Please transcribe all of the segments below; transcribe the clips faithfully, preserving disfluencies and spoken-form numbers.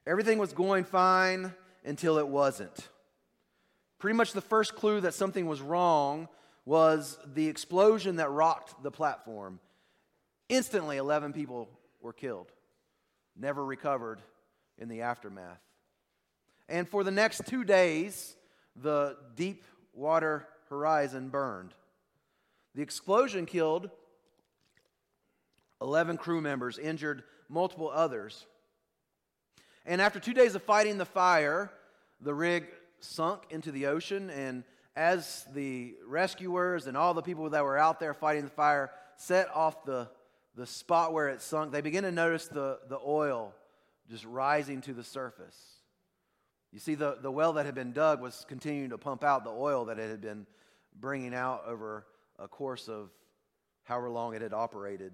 Everything was going fine until it wasn't. Pretty much the first clue that something was wrong was the explosion that rocked the platform. Instantly, eleven people were killed, never recovered in the aftermath. And for the next two days, the Deepwater Horizon burned. The explosion killed eleven crew members, injured multiple others. And after two days of fighting the fire, the rig sunk into the ocean, and as the rescuers and all the people that were out there fighting the fire set off the, the spot where it sunk, they began to notice the, the oil just rising to the surface. You see, the, the well that had been dug was continuing to pump out the oil that it had been bringing out over a course of however long it had operated.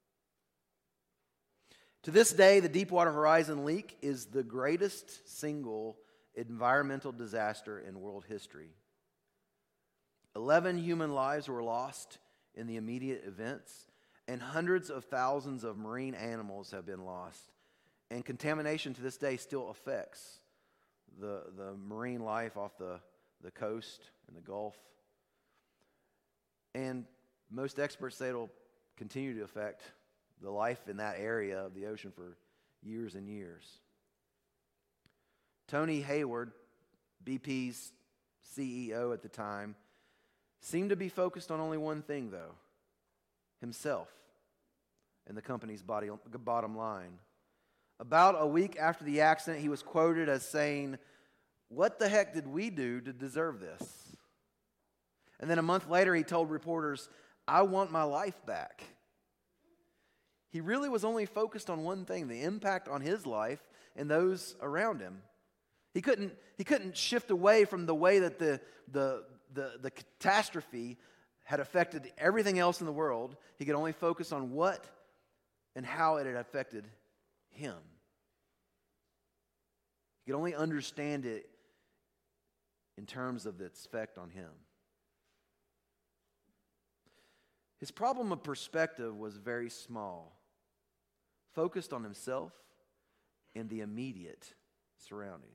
To this day, the Deepwater Horizon leak is the greatest single environmental disaster in world history. Eleven human lives were lost in the immediate events, and hundreds of thousands of marine animals have been lost. And contamination to this day still affects the, the marine life off the, the coast and the Gulf. And most experts say it'll continue to affect the life in that area of the ocean for years and years. Tony Hayward, B P's C E O at the time, seemed to be focused on only one thing, though: himself and the company's body, bottom line. About a week after the accident, he was quoted as saying, "What the heck did we do to deserve this?" And then a month later, he told reporters, "I want my life back." He really was only focused on one thing: the impact on his life and those around him. He couldn't, he couldn't shift away from the way that the, the, the, the catastrophe had affected everything else in the world. He could only focus on what and how it had affected him. He could only understand it in terms of its effect on him. His problem of perspective was very small, focused on himself and the immediate surroundings.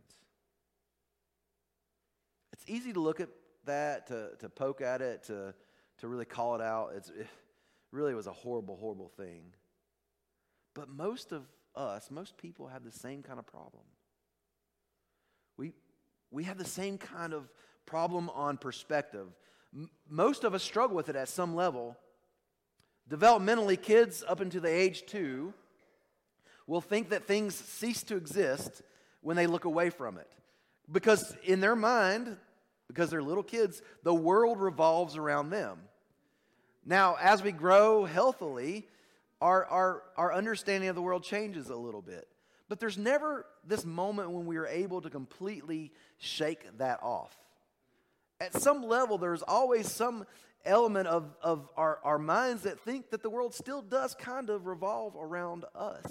It's easy to look at that, to, to poke at it, to, to really call it out. It's, it really was a horrible, horrible thing. But most of us, most people have the same kind of problem. We, we have the same kind of problem on perspective. M- most of us struggle with it at some level. Developmentally, kids up until the age two will think that things cease to exist when they look away from it. Because in their mind, because they're little kids, the world revolves around them. Now, as we grow healthily, our, our, our understanding of the world changes a little bit. But there's never this moment when we are able to completely shake that off. At some level, there's always some element of, of our, our minds that think that the world still does kind of revolve around us.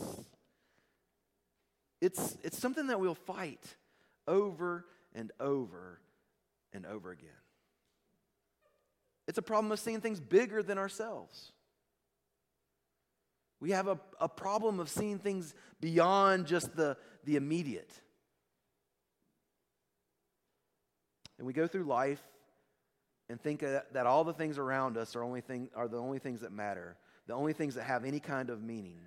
It's, it's something that we'll fight over and over and over again. It's a problem of seeing things bigger than ourselves. We have a, a problem of seeing things beyond just the, the immediate. And we go through life and think that, that all the things around us are, only thing, are the only things that matter, the only things that have any kind of meaning.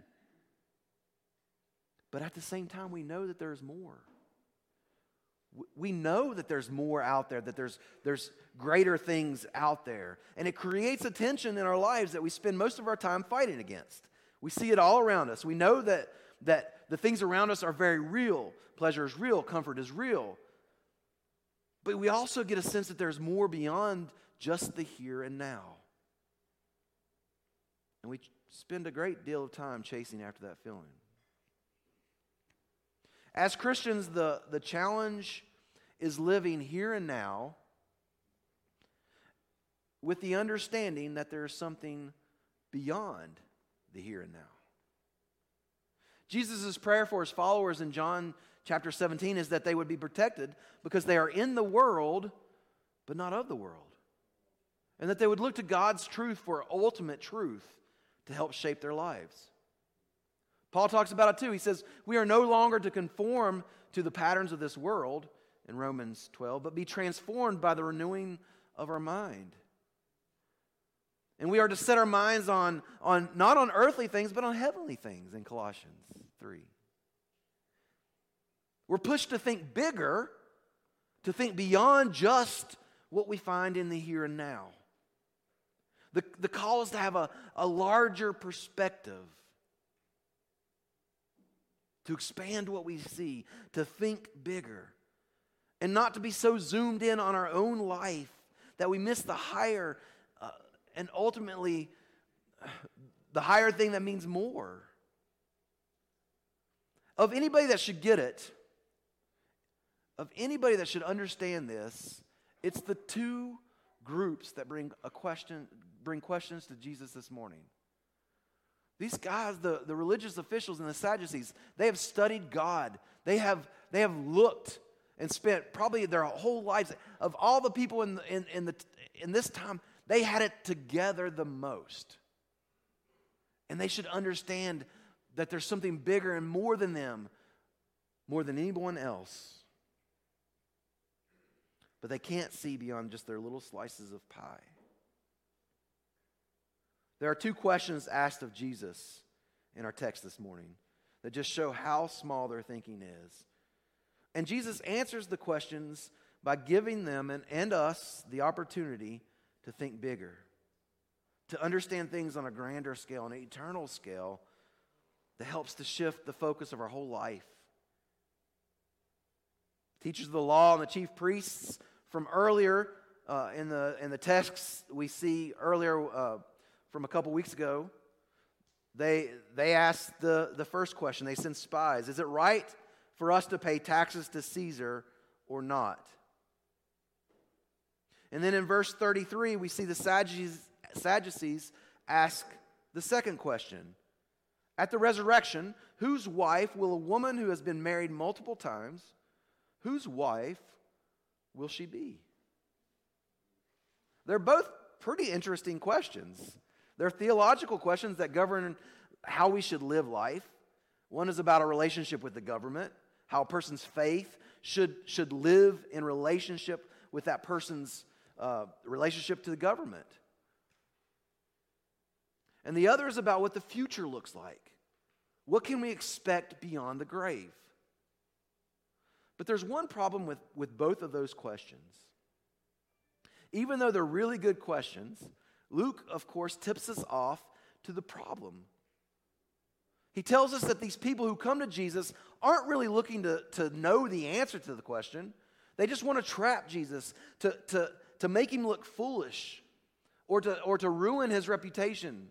But at the same time, we know that there's more. We know that there's more out there, that there's, there's greater things out there. And it creates a tension in our lives that we spend most of our time fighting against. We see it all around us. We know that, that the things around us are very real. Pleasure is real. Comfort is real. But we also get a sense that there's more beyond just the here and now. And we spend a great deal of time chasing after that feeling. As Christians, the, the challenge is living here and now with the understanding that there is something beyond the here and now. Jesus' prayer for his followers in John chapter seventeen is that they would be protected because they are in the world, but not of the world. And that they would look to God's truth for ultimate truth to help shape their lives. Paul talks about it too. He says, we are no longer to conform to the patterns of this world in Romans twelve, but be transformed by the renewing of our mind. And we are to set our minds on, on not on earthly things, but on heavenly things in Colossians three. We're pushed to think bigger, to think beyond just what we find in the here and now. The, the call is to have a, a larger perspective, to expand what we see, to think bigger, and not to be so zoomed in on our own life that we miss the higher uh, and ultimately uh, the higher thing that means more. Of anybody that should get it, of anybody that should understand this, it's the two groups that bring a question, bring questions to Jesus this morning. These guys, the, the religious officials and the Sadducees, they have studied God. They have, they have looked and spent probably their whole lives. Of all the people in, in, in, the, in this time, they had it together the most. And they should understand that there's something bigger and more than them, more than anyone else. But they can't see beyond just their little slices of pie. There are two questions asked of Jesus in our text this morning that just show how small their thinking is. And Jesus answers the questions by giving them and, and us the opportunity to think bigger, to understand things on a grander scale, an eternal scale that helps to shift the focus of our whole life. Teachers of the law and the chief priests from earlier uh, in the in the texts we see earlier uh, from a couple weeks ago, they they asked the, the first question. They sent spies. Is it right for us to pay taxes to Caesar or not? And then in verse thirty-three, we see the Sadducees, Sadducees ask the second question. At the resurrection, whose wife will a woman who has been married multiple times, whose wife will she be? They're both pretty interesting questions. They're theological questions that govern how we should live life. One is about a relationship with the government, how a person's faith should, should live in relationship with that person's uh, relationship to the government. And the other is about what the future looks like. What can we expect beyond the grave? But there's one problem with, with both of those questions. Even though they're really good questions, Luke, of course, tips us off to the problem. He tells us that these people who come to Jesus aren't really looking to, to know the answer to the question. They just want to trap Jesus, to, to, to make him look foolish, or to, or to ruin his reputation.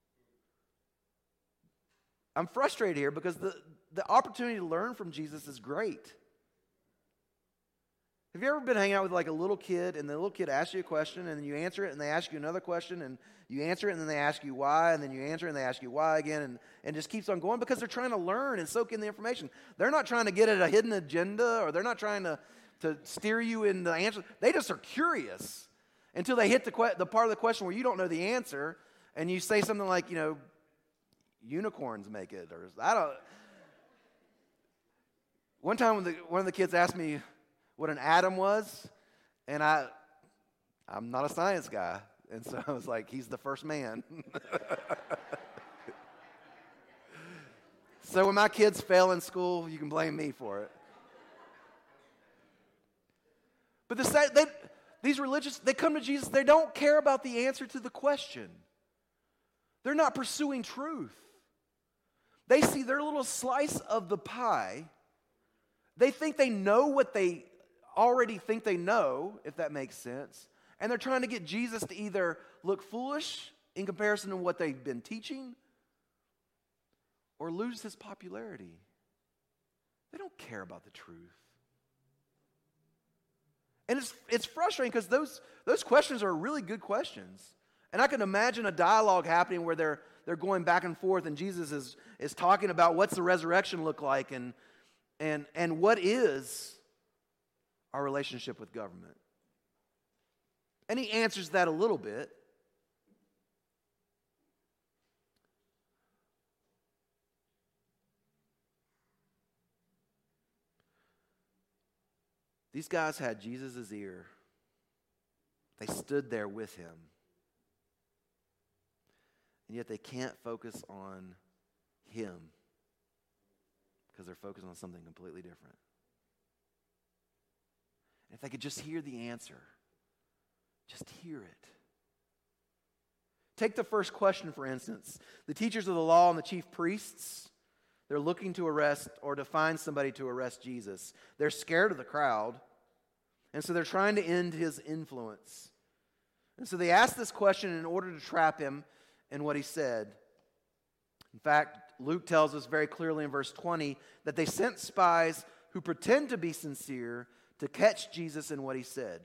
I'm frustrated here because the, the opportunity to learn from Jesus is great. Have you ever been hanging out with like a little kid and the little kid asks you a question and then you answer it and they ask you another question and you answer it and then they ask you why and then you answer it and they ask you why again and, and just keeps on going because they're trying to learn and soak in the information. They're not trying to get at a hidden agenda or they're not trying to, to steer you in the answer. They just are curious until they hit the, que- the part of the question where you don't know the answer and you say something like, you know, unicorns make it or I don't. One time when the, one of the kids asked me what an atom was, and I, I'm not a science guy, and so I was like, he's the first man. So when my kids fail in school, you can blame me for it. But the, they, these religious, they come to Jesus, they don't care about the answer to the question. They're not pursuing truth. They see their little slice of the pie. They think they know what they already think they know, if that makes sense. And they're trying to get Jesus to either look foolish in comparison to what they've been teaching or lose his popularity. They don't care about the truth. And it's it's frustrating because those, those questions are really good questions. And I can imagine a dialogue happening where they're they're going back and forth and Jesus is, is talking about what's the resurrection look like and and and what is our relationship with government. And he answers that a little bit. These guys had Jesus' ear. They stood there with him. And yet they can't focus on him because they're focused on something completely different. And if they could just hear the answer, just hear it. Take the first question, for instance. The teachers of the law and the chief priests, they're looking to arrest or to find somebody to arrest Jesus. They're scared of the crowd, and so they're trying to end his influence. And so they ask this question in order to trap him in what he said. In fact, Luke tells us very clearly in verse twenty that they sent spies who pretend to be sincere to catch Jesus in what he said.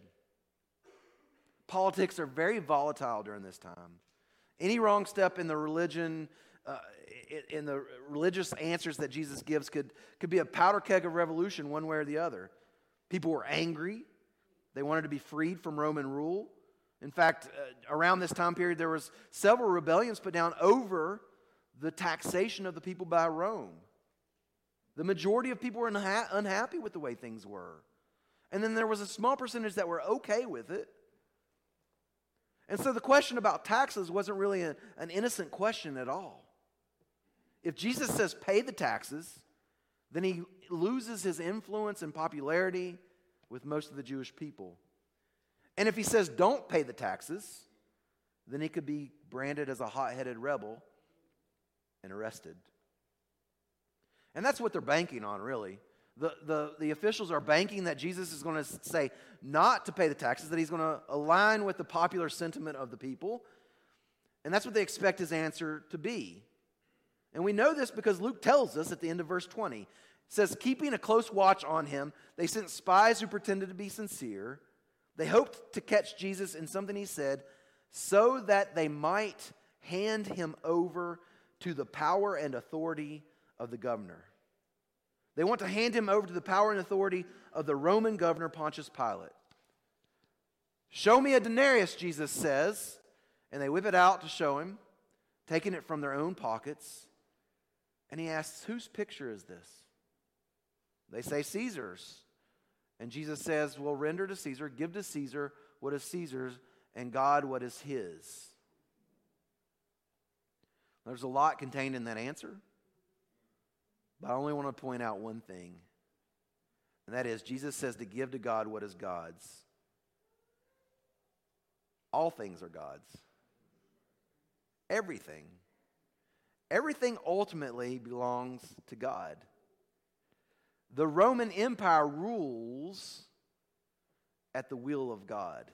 Politics are very volatile during this time. Any wrong step in the religion, uh, in the religious answers that Jesus gives could, could be a powder keg of revolution one way or the other. People were angry. They wanted to be freed from Roman rule. In fact, uh, around this time period, there was several rebellions put down over the taxation of the people by Rome. The majority of people were unha- unhappy with the way things were. And then there was a small percentage that were okay with it. And so the question about taxes wasn't really a, an innocent question at all. If Jesus says pay the taxes, then he loses his influence and popularity with most of the Jewish people. And if he says don't pay the taxes, then he could be branded as a hot-headed rebel and arrested. And that's what they're banking on, really. The, the, the officials are banking that Jesus is going to say not to pay the taxes, that he's going to align with the popular sentiment of the people. And that's what they expect his answer to be. And we know this because Luke tells us at the end of verse twenty. It says, keeping a close watch on him, they sent spies who pretended to be sincere. They hoped to catch Jesus in something he said so that they might hand him over to the power and authority of the governor. They want to hand him over to the power and authority of the Roman governor Pontius Pilate. Show me a denarius, Jesus says, and they whip it out to show him, taking it from their own pockets. And he asks, whose picture is this? They say Caesar's. And Jesus says, well, render to Caesar, give to Caesar what is Caesar's, and God what is his. There's a lot contained in that answer. But I only want to point out one thing, and that is Jesus says to give to God what is God's. All things are God's. Everything. Everything ultimately belongs to God. The Roman Empire rules at the will of God.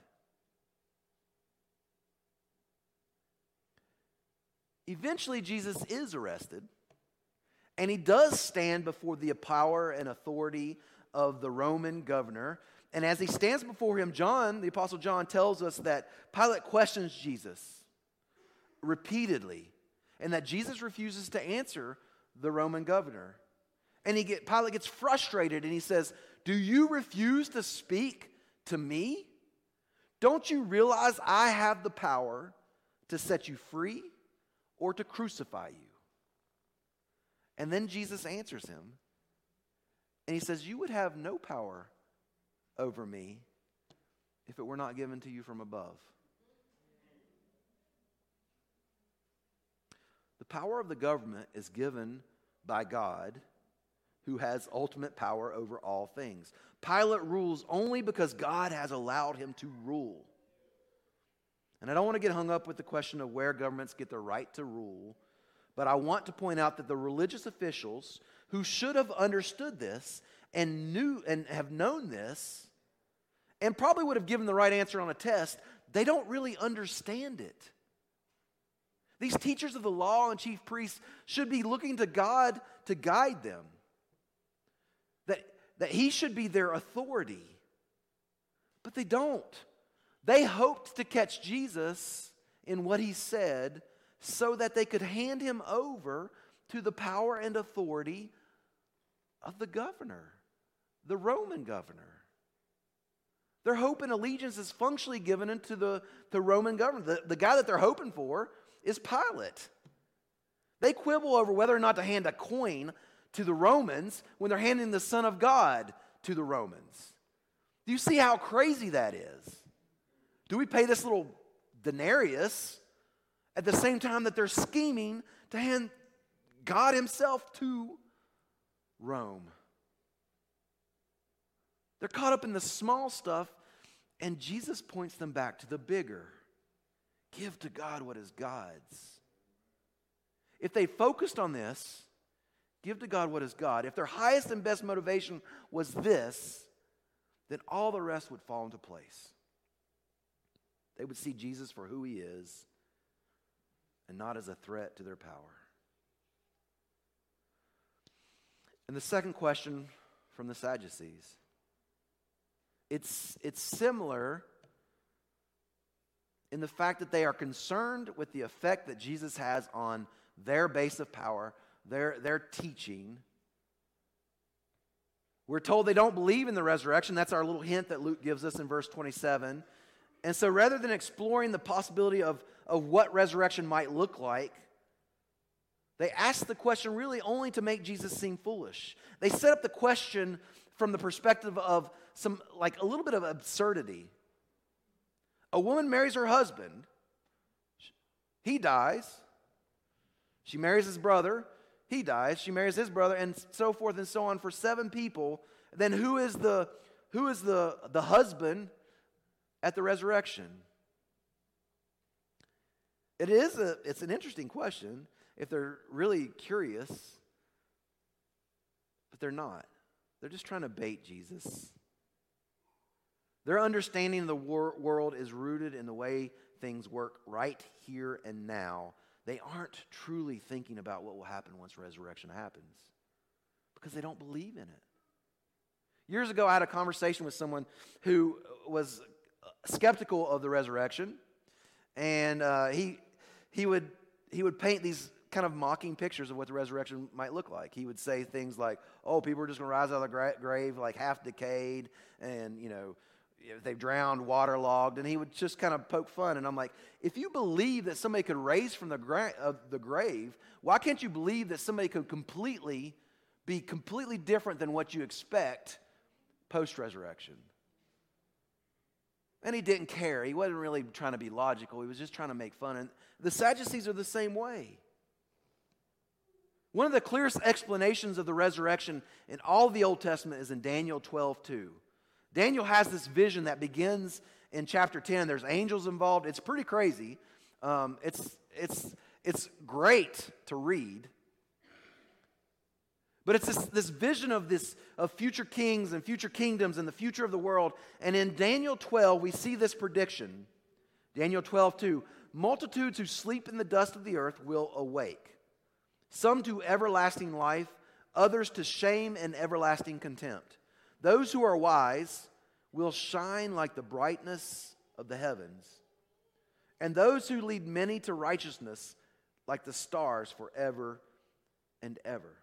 Eventually, Jesus is arrested. And he does stand before the power and authority of the Roman governor. And as he stands before him, John, the Apostle John, tells us that Pilate questions Jesus repeatedly, and that Jesus refuses to answer the Roman governor. And he get, Pilate gets frustrated, and he says, do you refuse to speak to me? Don't you realize I have the power to set you free or to crucify you? And then Jesus answers him, and he says, you would have no power over me if it were not given to you from above. The power of the government is given by God, who has ultimate power over all things. Pilate rules only because God has allowed him to rule. And I don't want to get hung up with the question of where governments get the right to rule, but I want to point out that the religious officials who should have understood this and knew and have known this and probably would have given the right answer on a test, they don't really understand it. These teachers of the law and chief priests should be looking to God to guide them. That, that he should be their authority. But they don't. They hoped to catch Jesus in what he said so that they could hand him over to the power and authority of the governor, the Roman governor. Their hope and allegiance is functionally given into the, the Roman governor. The, the guy that they're hoping for is Pilate. They quibble over whether or not to hand a coin to the Romans when they're handing the Son of God to the Romans. Do you see how crazy that is? Do we pay this little denarius at the same time that they're scheming to hand God himself to Rome? They're caught up in the small stuff, and Jesus points them back to the bigger. Give to God what is God's. If they focused on this, give to God what is God, if their highest and best motivation was this, then all the rest would fall into place. They would see Jesus for who he is and not as a threat to their power. And the second question from the Sadducees. It's, it's similar in the fact that they are concerned with the effect that Jesus has on their base of power, their, their teaching. We're told they don't believe in the resurrection. That's our little hint that Luke gives us in verse twenty-seven. And so rather than exploring the possibility of, of what resurrection might look like, they ask the question really only to make Jesus seem foolish. They set up the question from the perspective of some, like a little bit of absurdity. A woman marries her husband. He dies. She marries his brother. He dies. She marries his brother, and so forth and so on for seven people. Then who is the who is the, the husband at the resurrection? It is a it's an interesting question if they're really curious, but they're not. They're just trying to bait Jesus. Their understanding of the wor- world is rooted in the way things work right here and now. They aren't truly thinking about what will happen once resurrection happens because they don't believe in it. Years ago, I had a conversation with someone who was skeptical of the resurrection, and uh, he he would he would paint these kind of mocking pictures of what the resurrection might look like. He would say things like, "Oh, people are just going to rise out of the gra- grave like half decayed, and you know." They've drowned, waterlogged, and he would just kind of poke fun. And I'm like, if you believe that somebody could raise from the, gra- of the grave, why can't you believe that somebody could completely be completely different than what you expect post-resurrection? And he didn't care. He wasn't really trying to be logical. He was just trying to make fun. And the Sadducees are the same way. One of the clearest explanations of the resurrection in all of the Old Testament is in Daniel twelve two. Daniel has this vision that begins in chapter ten. There's angels involved. It's pretty crazy. Um, it's, it's, it's great to read. But it's this, this vision of, this, of future kings and future kingdoms and the future of the world. And in Daniel twelve, we see this prediction. Daniel twelve two, multitudes who sleep in the dust of the earth will awake. Some to everlasting life, others to shame and everlasting contempt. Those who are wise will shine like the brightness of the heavens, and those who lead many to righteousness like the stars forever and ever.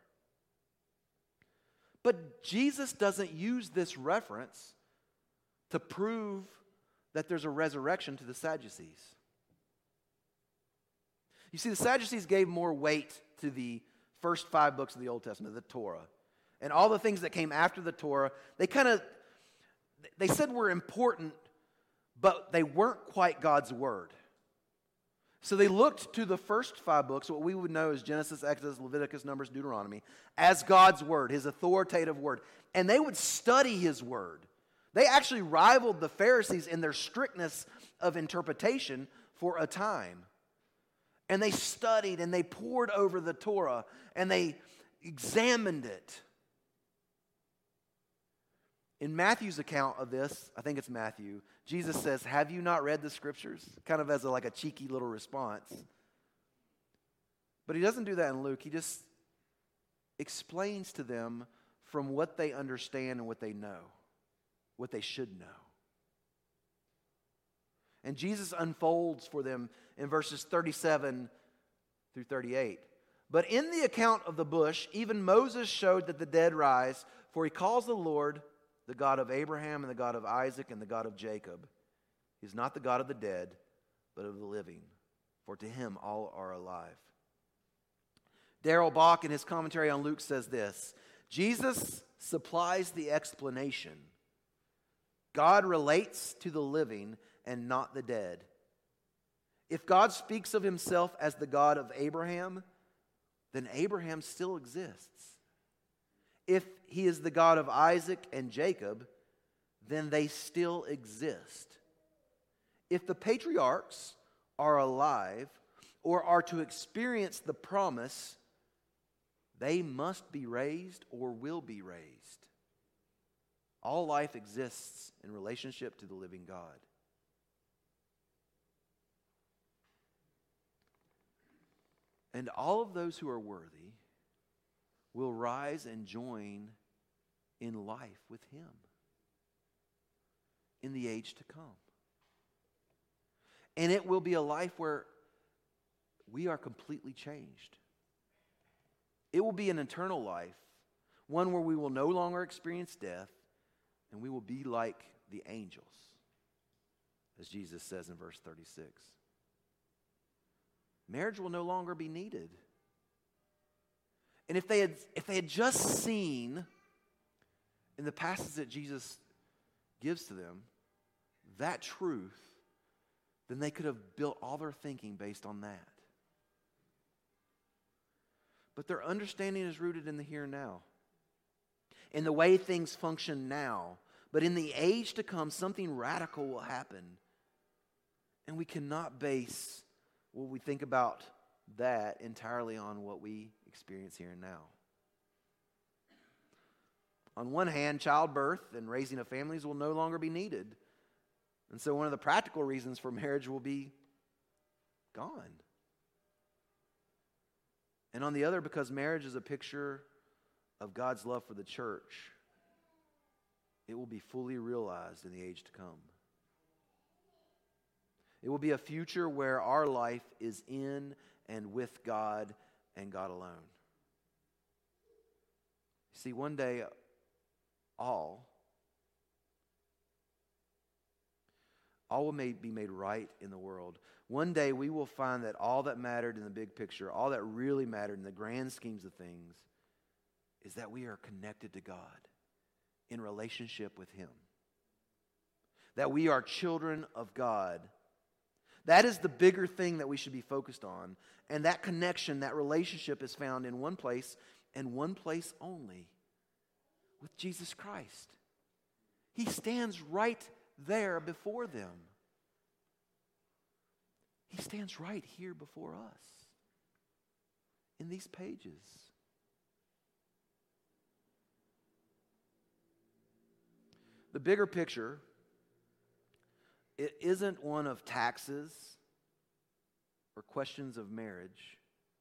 But Jesus doesn't use this reference to prove that there's a resurrection to the Sadducees. You see, the Sadducees gave more weight to the first five books of the Old Testament, the Torah. And all the things that came after the Torah, they kind of, they said were important, but they weren't quite God's word. So they looked to the first five books, what we would know as Genesis, Exodus, Leviticus, Numbers, Deuteronomy, as God's word, his authoritative word. And they would study his word. They actually rivaled the Pharisees in their strictness of interpretation for a time. And they studied and they pored over the Torah and they examined it. In Matthew's account of this, I think it's Matthew, Jesus says, "Have you not read the scriptures?" Kind of as a, like a cheeky little response. But he doesn't do that in Luke. He just explains to them from what they understand and what they know, what they should know. And Jesus unfolds for them in verses thirty-seven through thirty-eight. But in the account of the bush, even Moses showed that the dead rise, for he calls the Lord the God of Abraham and the God of Isaac and the God of Jacob. He is not the God of the dead, but of the living, for to him all are alive. Darrell Bach, in his commentary on Luke, says this: Jesus supplies the explanation, God relates to the living and not the dead. If God speaks of himself as the God of Abraham, then Abraham still exists. If he is the God of Isaac and Jacob, then they still exist. If the patriarchs are alive or are to experience the promise, they must be raised or will be raised. All life exists in relationship to the living God. And all of those who are worthy will rise and join in life with him in the age to come. And it will be a life where we are completely changed. It will be an eternal life, one where we will no longer experience death, and we will be like the angels, as Jesus says in verse thirty-six. Marriage will no longer be needed. And if they had, if they had just seen in the passage that Jesus gives to them that truth, then they could have built all their thinking based on that. But their understanding is rooted in the here and now, in the way things function now. But in the age to come, something radical will happen. And we cannot base what we think about that entirely on what we experience here and now. On one hand, childbirth and raising of families will no longer be needed. And so one of the practical reasons for marriage will be gone. And on the other, because marriage is a picture of God's love for the church, it will be fully realized in the age to come. It will be a future where our life is in and with God and God alone. See, one day, all, all will be made right in the world. One day we will find that all that mattered in the big picture, all that really mattered in the grand schemes of things, is that we are connected to God in relationship with him. That we are children of God. That is the bigger thing that we should be focused on. And that connection, that relationship is found in one place and one place only, with Jesus Christ. He stands right there before them. He stands right here before us in these pages. The bigger picture, it isn't one of taxes or questions of marriage.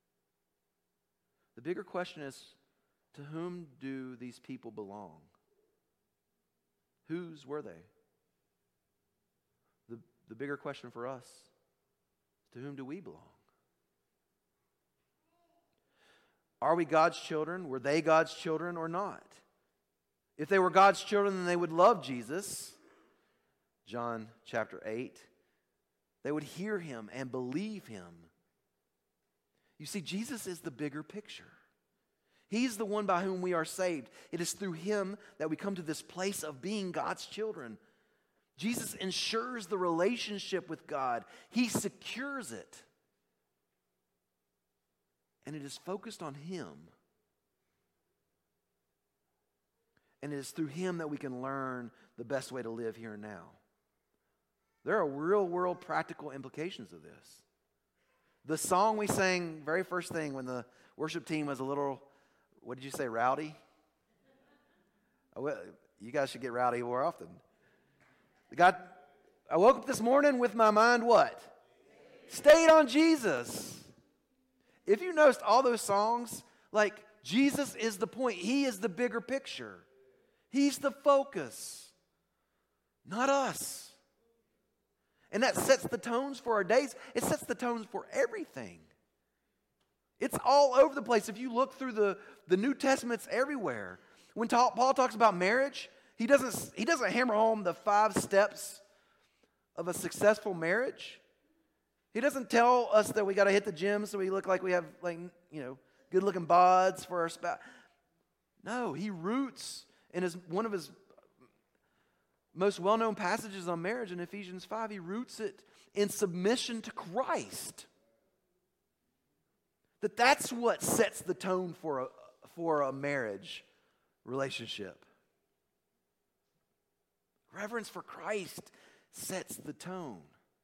The bigger question is, to whom do these people belong? Whose were they? The, the bigger question for us, to whom do we belong? Are we God's children? Were they God's children or not? If they were God's children, then they would love Jesus. John chapter eight. They would hear him and believe him. You see, Jesus is the bigger picture. He's the one by whom we are saved. It is through him that we come to this place of being God's children. Jesus ensures the relationship with God. He secures it. And it is focused on him. And it is through him that we can learn the best way to live here and now. There are real-world practical implications of this. The song we sang very first thing when the worship team was a little, what did you say, rowdy? You guys should get rowdy more often. God, I woke up this morning with my mind what? Stayed on Jesus. If you noticed all those songs, like Jesus is the point. He is the bigger picture. He's the focus, not us. And that sets the tones for our days. It sets the tones for everything. It's all over the place. If you look through the, the New Testament, it's everywhere. When ta- Paul talks about marriage, he doesn't, he doesn't hammer home the five steps of a successful marriage. He doesn't tell us that we got to hit the gym so we look like we have, like, you know, good-looking bods for our spouse. No, he roots in his, one of his most well-known passages on marriage in Ephesians five, he roots it in submission to Christ. That that's what sets the tone for a, for a marriage relationship. Reverence for Christ sets the tone.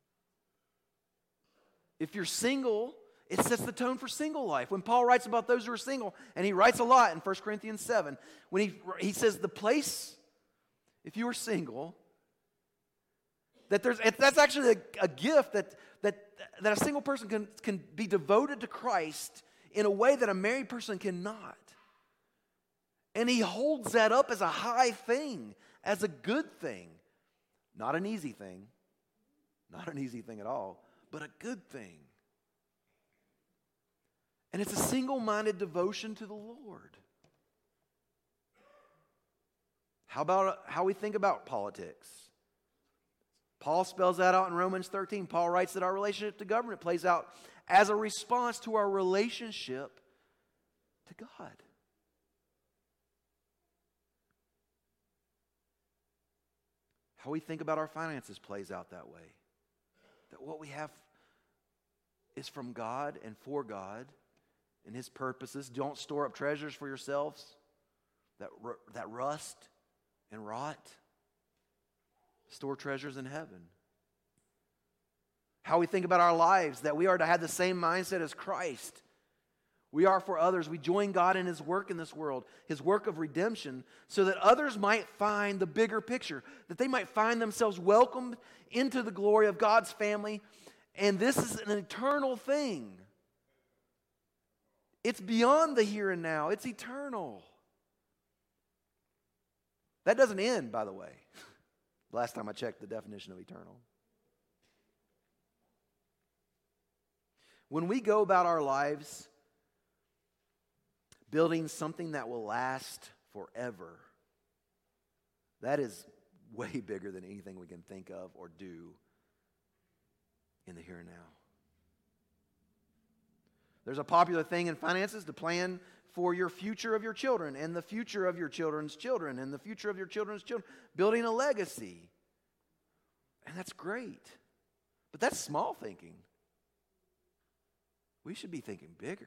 If you're single, it sets the tone for single life. When Paul writes about those who are single, and he writes a lot in First Corinthians seven, when he, he says the place, if you are single, that there's that's actually a, a gift that, that, that a single person can, can be devoted to Christ in a way that a married person cannot. And he holds that up as a high thing, as a good thing. Not an easy thing. Not an easy thing at all, but a good thing. And it's a single-minded devotion to the Lord. How about how we think about politics? Paul spells that out in Romans thirteen. Paul writes that our relationship to government plays out as a response to our relationship to God. How we think about our finances plays out that way. That what we have is from God and for God and His purposes. Don't store up treasures for yourselves that, that rust and rot. Store treasures in heaven. How we think about our lives, that we are to have the same mindset as Christ. We are for others. We join God in His work in this world, His work of redemption, so that others might find the bigger picture, that they might find themselves welcomed into the glory of God's family. And this is an eternal thing. It's beyond the here and now. It's eternal. That doesn't end, by the way. Last time I checked the definition of eternal. When we go about our lives building something that will last forever, that is way bigger than anything we can think of or do in the here and now. There's a popular thing in finances to plan for your future of your children and the future of your children's children and the future of your children's children, building a legacy. And that's great. But that's small thinking. We should be thinking bigger.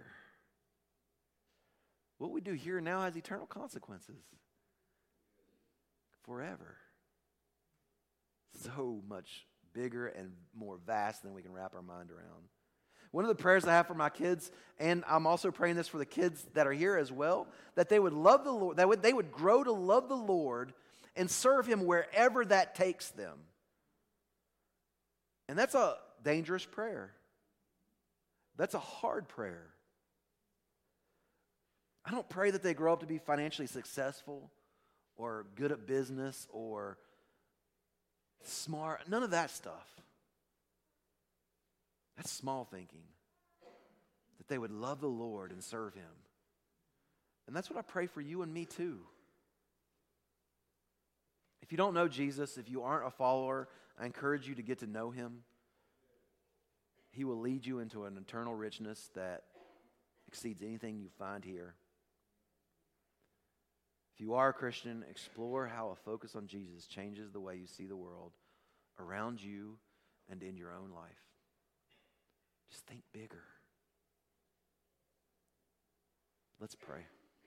What we do here and now has eternal consequences. Forever. So much bigger and more vast than we can wrap our mind around. One of the prayers I have for my kids, and I'm also praying this for the kids that are here as well, that they would love the Lord, that would, they would grow to love the Lord and serve Him wherever that takes them. And that's a dangerous prayer. That's a hard prayer. I don't pray that they grow up to be financially successful or good at business or smart. None of that stuff. That's small thinking. That they would love the Lord and serve Him. And that's what I pray for you and me too. If you don't know Jesus, if you aren't a follower, I encourage you to get to know Him. He will lead you into an eternal richness that exceeds anything you find here. If you are a Christian, explore how a focus on Jesus changes the way you see the world around you and in your own life. Just think bigger. Let's pray.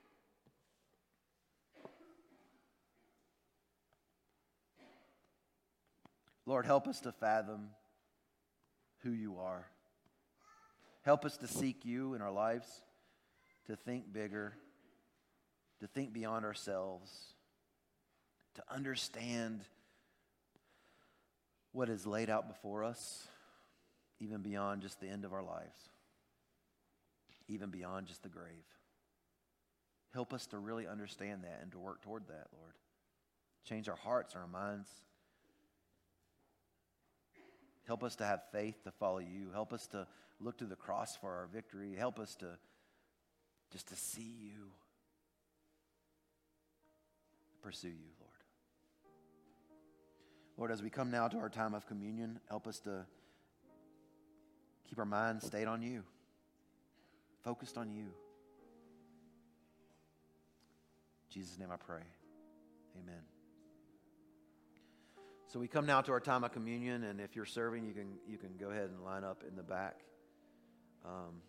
Lord, help us to fathom who You are. Help us to seek You in our lives, to think bigger, to think beyond ourselves, to understand what is laid out before us, even beyond just the end of our lives, even beyond just the grave. Help us to really understand that and to work toward that, Lord. Change our hearts and our minds. Help us to have faith to follow You. Help us to look to the cross for our victory. Help us to just to see You, pursue You, Lord. Lord, as we come now to our time of communion, help us to keep our minds stayed on You, focused on You. In Jesus' name I pray. Amen. So we come now to our time of communion, and if you're serving, you can you can go ahead and line up in the back. Um,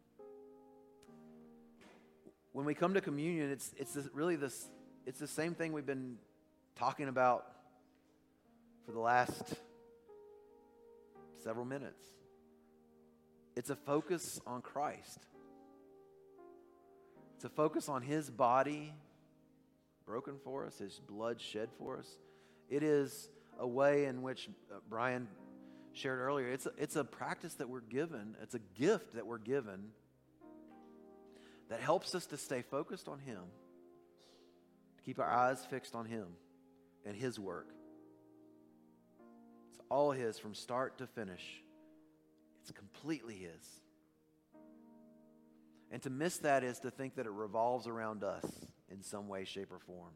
when we come to communion, it's it's this, really this it's the same thing we've been talking about for the last several minutes. It's a focus on Christ. It's a focus on His body broken for us, His blood shed for us. It is a way in which uh, Brian shared earlier. It's a, it's a practice that we're given. It's a gift that we're given that helps us to stay focused on Him, to keep our eyes fixed on Him and His work. It's all His from start to finish. It's completely His. And to miss that is to think that it revolves around us in some way, shape, or form.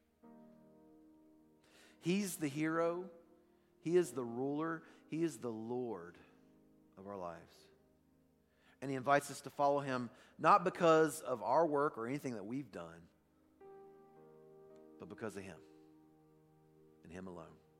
He's the hero. He is the ruler. He is the Lord of our lives. And He invites us to follow Him not because of our work or anything that we've done, but because of Him and Him alone.